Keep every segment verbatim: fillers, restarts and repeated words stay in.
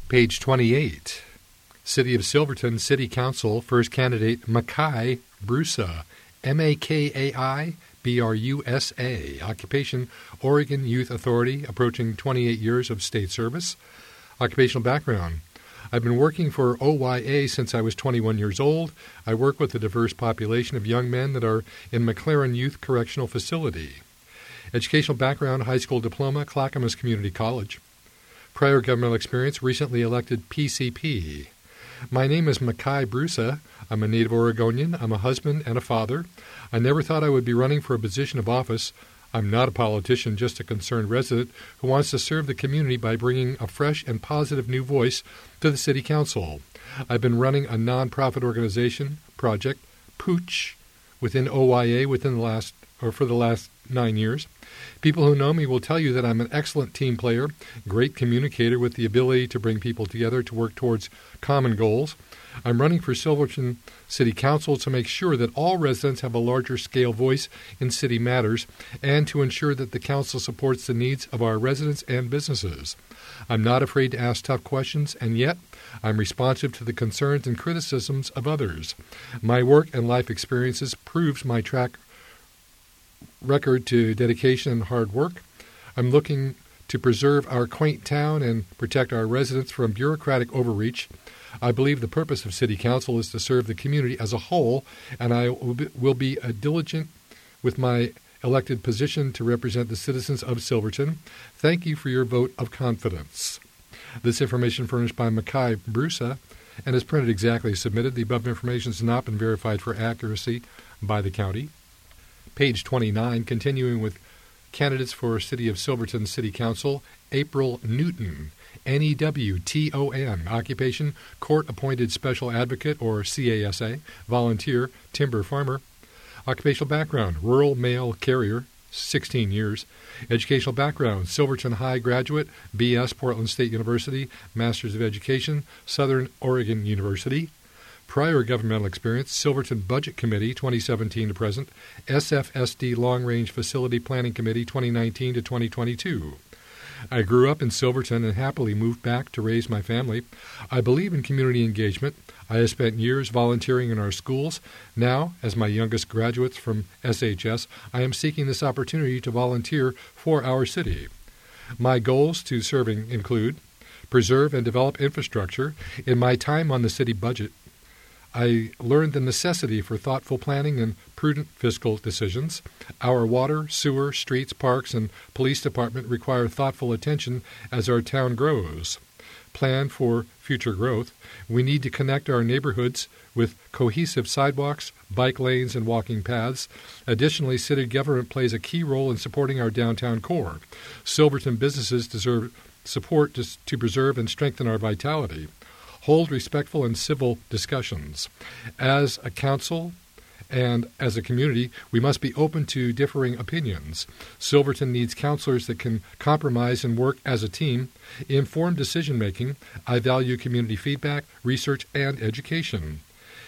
Page twenty-eight. City of Silverton City Council First Candidate Makai Brusa, M A K A I B R U S A. Occupation, Oregon Youth Authority, approaching twenty-eight years of state service. Occupational background. I've been working for O Y A since I was twenty-one years old. I work with a diverse population of young men that are in McLaren Youth Correctional Facility. Educational background, high school diploma, Clackamas Community College. Prior governmental experience, recently elected P C P. My name is Makai Brusa. I'm a native Oregonian. I'm a husband and a father. I never thought I would be running for a position of office. I'm not a politician, just a concerned resident who wants to serve the community by bringing a fresh and positive new voice to the City Council. I've been running a nonprofit organization, Project Pooch, within O Y A within the last or for the last nine years. People who know me will tell you that I'm an excellent team player, great communicator with the ability to bring people together to work towards common goals. I'm running for Silverton City Council to make sure that all residents have a larger scale voice in city matters and to ensure that the council supports the needs of our residents and businesses. I'm not afraid to ask tough questions, and yet I'm responsive to the concerns and criticisms of others. My work and life experiences proves my track record to dedication and hard work. I'm looking to preserve our quaint town and protect our residents from bureaucratic overreach. I believe the purpose of City Council is to serve the community as a whole, and I will be a diligent with my elected position to represent the citizens of Silverton. Thank you for your vote of confidence. This information furnished by Makai Brusa and is printed exactly as submitted. The above information has not been verified for accuracy by the county. Page twenty-nine, continuing with candidates for City of Silverton City Council, April Newton, N E W T O N, occupation, court-appointed special advocate or C A S A, volunteer, timber farmer. Occupational background, rural mail carrier, sixteen years. Educational background, Silverton High graduate, B S Portland State University, Masters of Education, Southern Oregon University. Prior governmental experience, Silverton Budget Committee, twenty seventeen to present, S F S D Long Range Facility Planning Committee, twenty nineteen to twenty twenty-two. I grew up in Silverton and happily moved back to raise my family. I believe in community engagement. I have spent years volunteering in our schools. Now, as my youngest graduates from S H S, I am seeking this opportunity to volunteer for our city. My goals to serving include preserve and develop infrastructure. In my time on the city budget, I learned the necessity for thoughtful planning and prudent fiscal decisions. Our water, sewer, streets, parks, and police department require thoughtful attention as our town grows. Plan for future growth. We need to connect our neighborhoods with cohesive sidewalks, bike lanes, and walking paths. Additionally, city government plays a key role in supporting our downtown core. Silverton businesses deserve support to, to preserve and strengthen our vitality. Hold respectful and civil discussions. As a council and as a community, we must be open to differing opinions. Silverton needs counselors that can compromise and work as a team. Informed decision-making. I value community feedback, research, and education.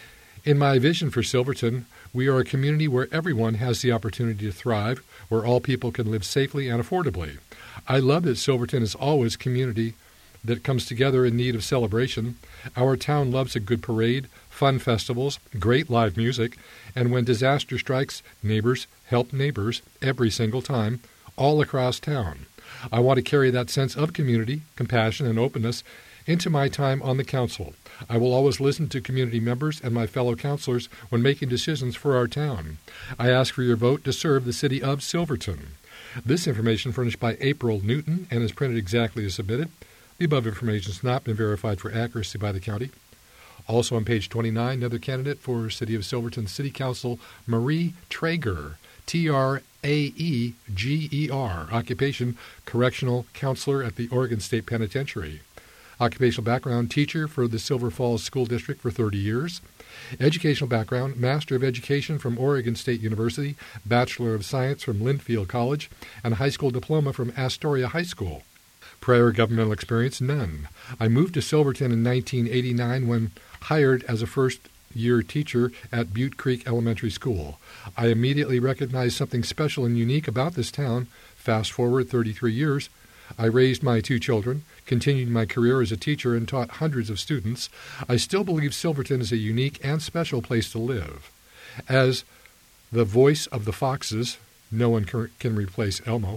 In my vision for Silverton, we are a community where everyone has the opportunity to thrive, where all people can live safely and affordably. I love that Silverton is always community that comes together in need of celebration. Our town loves a good parade, fun festivals, great live music, and when disaster strikes, neighbors help neighbors every single time, all across town. I want to carry that sense of community, compassion, and openness into my time on the council. I will always listen to community members and my fellow councilors when making decisions for our town. I ask for your vote to serve the city of Silverton. This information furnished by April Newton and is printed exactly as submitted. The above information has not been verified for accuracy by the county. Also on page twenty-nine, another candidate for City of Silverton City Council, Marie Traeger, T R A E G E R, occupation, correctional counselor at the Oregon State Penitentiary. Occupational background, teacher for the Silver Falls School District for thirty years. Educational background, Master of Education from Oregon State University, Bachelor of Science from Linfield College, and high school diploma from Astoria High School. Prior governmental experience, none. I moved to Silverton in nineteen eighty-nine when hired as a first-year teacher at Butte Creek Elementary School. I immediately recognized something special and unique about this town. Fast forward thirty-three years, I raised my two children, continued my career as a teacher, and taught hundreds of students. I still believe Silverton is a unique and special place to live. As the voice of the Foxes, no one can replace Elmo.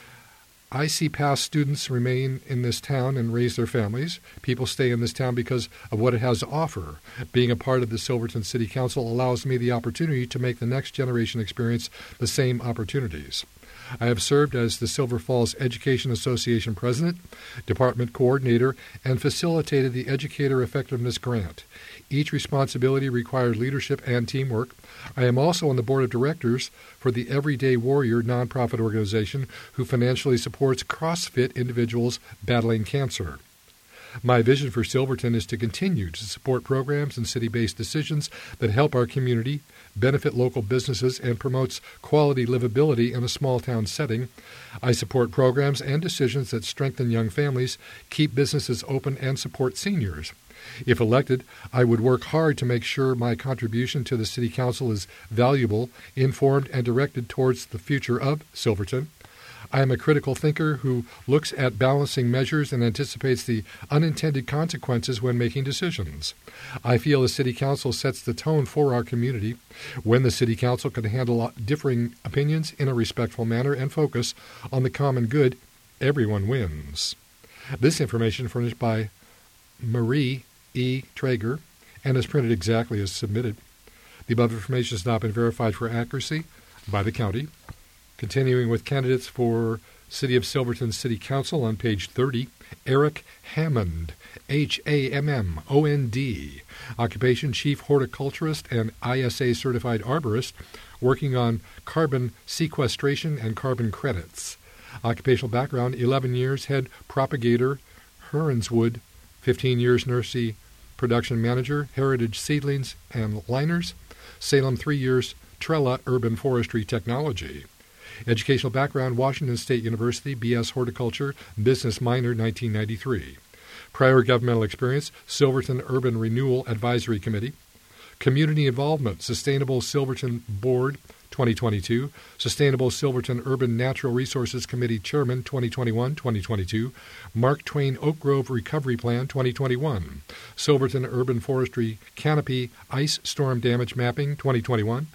I see past students remain in this town and raise their families. People stay in this town because of what it has to offer. Being a part of the Silverton City Council allows me the opportunity to make the next generation experience the same opportunities. I have served as the Silver Falls Education Association President, Department Coordinator, and facilitated the Educator Effectiveness Grant. Each responsibility required leadership and teamwork. I am also on the board of directors for the Everyday Warrior nonprofit organization who financially supports CrossFit individuals battling cancer. My vision for Silverton is to continue to support programs and city-based decisions that help our community, benefit local businesses, and promotes quality livability in a small-town setting. I support programs and decisions that strengthen young families, keep businesses open, and support seniors. If elected, I would work hard to make sure my contribution to the City Council is valuable, informed, and directed towards the future of Silverton. I am a critical thinker who looks at balancing measures and anticipates the unintended consequences when making decisions. I feel the City Council sets the tone for our community. When the City Council can handle differing opinions in a respectful manner and focus on the common good, everyone wins. This information furnished by Marie E. Traeger and is printed exactly as submitted. The above information has not been verified for accuracy by the county. Continuing with candidates for City of Silverton City Council on page thirty, Eric Hammond, H A M M O N D, occupation Chief Horticulturist and I S A Certified Arborist, working on carbon sequestration and carbon credits. Occupational background, eleven years Head Propagator, Heronswood, fifteen years Nursery Production Manager, Heritage Seedlings and Liners, Salem, three years Trella Urban Forestry Technology. Educational background, Washington State University, B S Horticulture, Business Minor, nineteen ninety-three. Prior governmental experience, Silverton Urban Renewal Advisory Committee. Community involvement, Sustainable Silverton Board, twenty twenty-two. Sustainable Silverton Urban Natural Resources Committee Chairman, twenty twenty-one to twenty twenty-two. Mark Twain Oak Grove Recovery Plan, twenty twenty-one. Silverton Urban Forestry Canopy Ice Storm Damage Mapping, twenty twenty-one.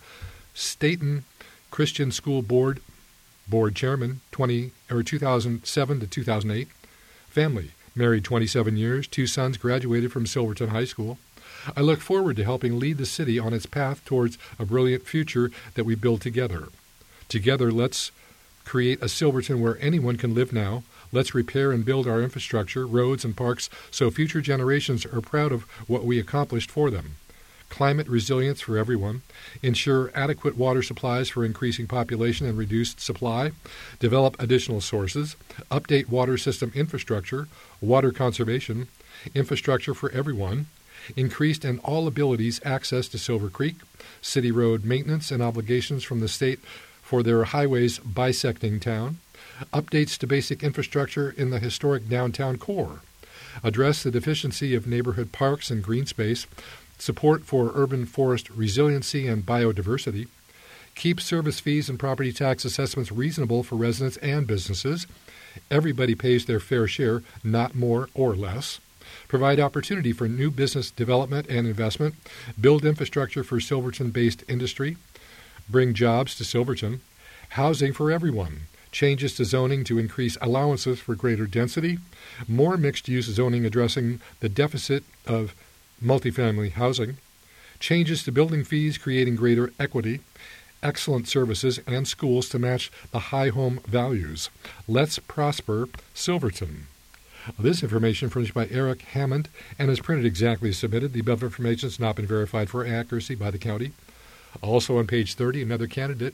Staten Christian School Board Board Chairman, twenty or two thousand seven to two thousand eight. Family, married twenty-seven years, two sons graduated from Silverton High School. I look forward to helping lead the city on its path towards a brilliant future that we build together. Together, let's create a Silverton where anyone can live now. Let's repair and build our infrastructure, roads, and parks so future generations are proud of what we accomplished for them. Climate resilience for everyone, ensure adequate water supplies for increasing population and reduced supply, develop additional sources, update water system infrastructure, water conservation, infrastructure for everyone, increased and all abilities access to Silver Creek, city road maintenance and obligations from the state for their highways bisecting town, updates to basic infrastructure in the historic downtown core, address the deficiency of neighborhood parks and green space, support for urban forest resiliency and biodiversity, keep service fees and property tax assessments reasonable for residents and businesses. Everybody pays their fair share, not more or less. Provide opportunity for new business development and investment. Build infrastructure for Silverton-based industry. Bring jobs to Silverton. Housing for everyone. Changes to zoning to increase allowances for greater density. More mixed-use zoning addressing the deficit of multifamily housing, changes to building fees creating greater equity, excellent services and schools to match the high home values. Let's prosper Silverton. This information furnished by Eric Hammond and is printed exactly as submitted. The above information has not been verified for accuracy by the county. Also on page thirty, another candidate,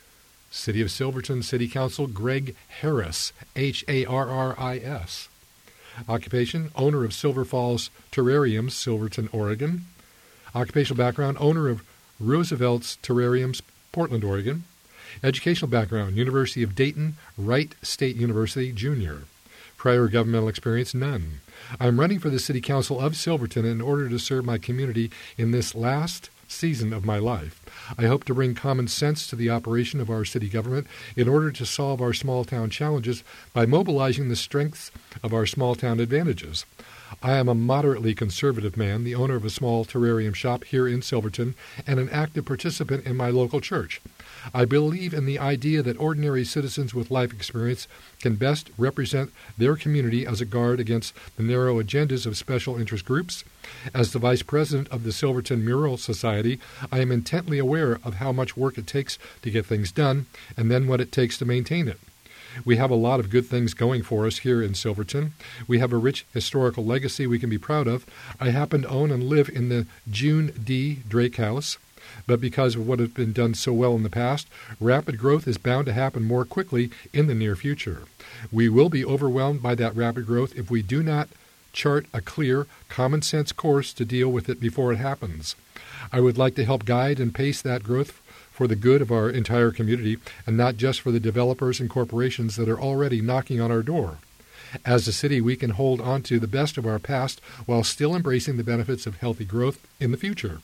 City of Silverton City Council, Greg Harris, H A R R I S. Occupation, owner of Silver Falls Terrariums, Silverton, Oregon. Occupational background, owner of Roosevelt's Terrariums, Portland, Oregon. Educational background, University of Dayton, Wright State University, Junior. Prior governmental experience, none. I'm running for the City Council of Silverton in order to serve my community in this last season of my life. I hope to bring common sense to the operation of our city government in order to solve our small-town challenges by mobilizing the strengths of our small-town advantages. I am a moderately conservative man, the owner of a small terrarium shop here in Silverton, and an active participant in my local church. I believe in the idea that ordinary citizens with life experience can best represent their community as a guard against the narrow agendas of special interest groups. As the vice president of the Silverton Mural Society, I am intently aware of how much work it takes to get things done, and then what it takes to maintain it. We have a lot of good things going for us here in Silverton. We have a rich historical legacy we can be proud of. I happen to own and live in the June D. Drake House, but because of what has been done so well in the past, rapid growth is bound to happen more quickly in the near future. We will be overwhelmed by that rapid growth if we do not chart a clear, common-sense course to deal with it before it happens. I would like to help guide and pace that growth for the good of our entire community, and not just for the developers and corporations that are already knocking on our door. As a city, we can hold on to the best of our past while still embracing the benefits of healthy growth in the future.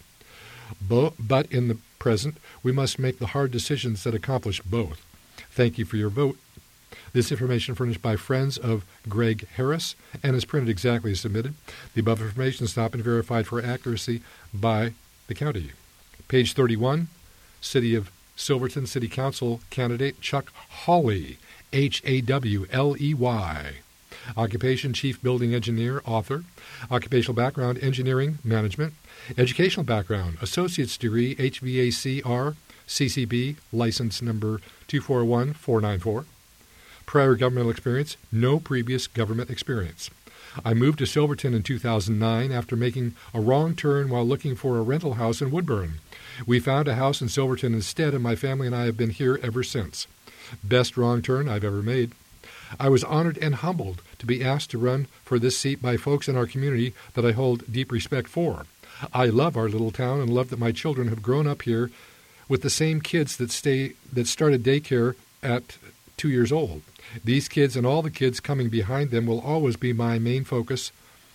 Bo- but in the present, we must make the hard decisions that accomplish both. Thank you for your vote. This information furnished by friends of Greg Harris and is printed exactly as submitted. The above information has not been verified for accuracy by the county. Page thirty-one. City of Silverton City Council candidate Chuck Hawley, H A W L E Y. Occupation, Chief Building Engineer, Author. Occupational background, Engineering, Management. Educational background, Associate's Degree, H V A C R, C C B, License Number two four one four nine four. Prior governmental experience, no previous government experience. I moved to Silverton in two thousand nine after making a wrong turn while looking for a rental house in Woodburn. We found a house in Silverton instead, and my family and I have been here ever since. Best wrong turn I've ever made. I was honored and humbled to be asked to run for this seat by folks in our community that I hold deep respect for. I love our little town and love that my children have grown up here with the same kids that stay that started daycare at two years old. These kids and all the kids coming behind them will always be my main focus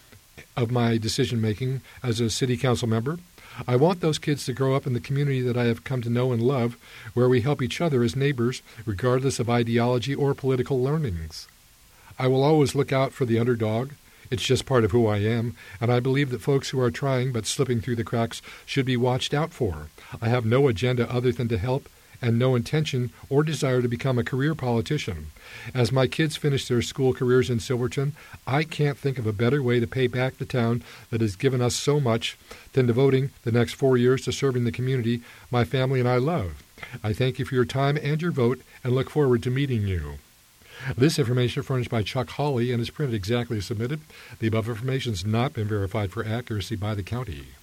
of my decision-making as a city council member. I want those kids to grow up in the community that I have come to know and love, where we help each other as neighbors, regardless of ideology or political learnings. I will always look out for the underdog. It's just part of who I am, and I believe that folks who are trying but slipping through the cracks should be watched out for. I have no agenda other than to help and no intention or desire to become a career politician. As my kids finish their school careers in Silverton, I can't think of a better way to pay back the town that has given us so much than devoting the next four years to serving the community my family and I love. I thank you for your time and your vote and look forward to meeting you. This information is furnished by Chuck Hawley and is printed exactly as submitted. The above information has not been verified for accuracy by the county.